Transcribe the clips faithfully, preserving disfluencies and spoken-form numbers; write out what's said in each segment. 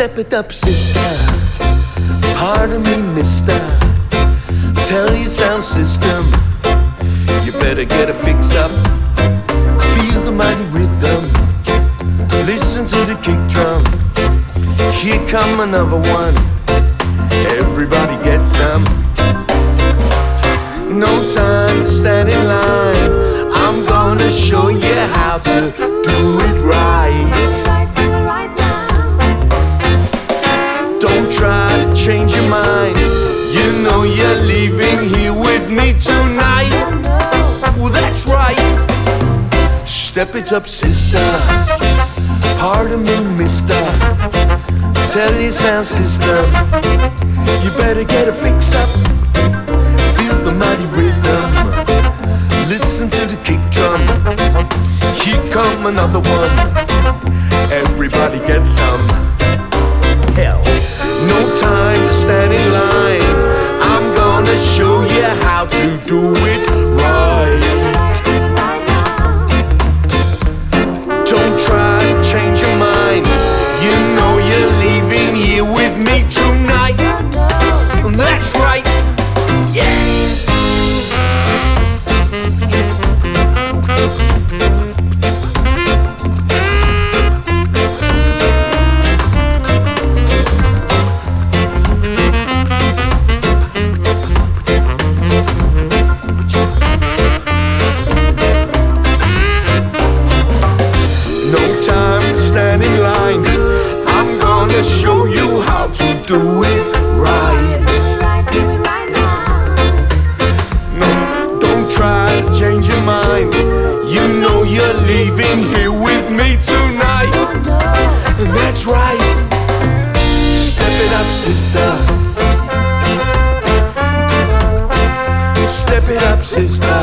Step it up, sister. Pardon me, mister. Tell your sound system you better get a fix up. Feel the mighty rhythm. Listen to the kick drum. Here come another one. Everybody get some. No time to stand in line. I'm gonna show you how to do it right. Don't try to change your mind. You know you're leaving here with me tonight. Well, that's right. Step it up, sister. Pardon me, mister. Tell your sound system you better get a fix up. Feel the mighty rhythm. Listen to the kick drum. Here come another one. Everybody get some. Hell, no time to stand in line. I'm gonna show you how to do it right. Don't try to change your mind. You know you're leaving here with me tonight. That's right. Yeah. Show you how to do it right. No, don't try to change your mind. You know you're leaving here with me tonight. That's right. Step it up, sister. Step it up, sister.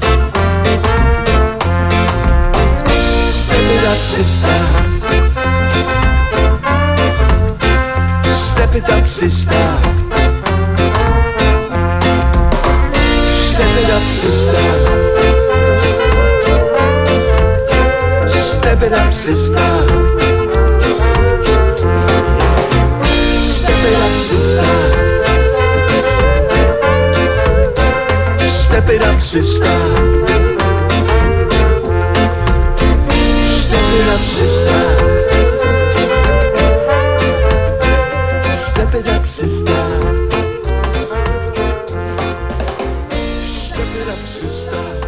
Step it up, sister. Step it up, sister. Step it up, sister. Step it up, sister. Step it up, sister. Step it up, sister. Step it up, sister. Step it up, sister. Step it up, sister.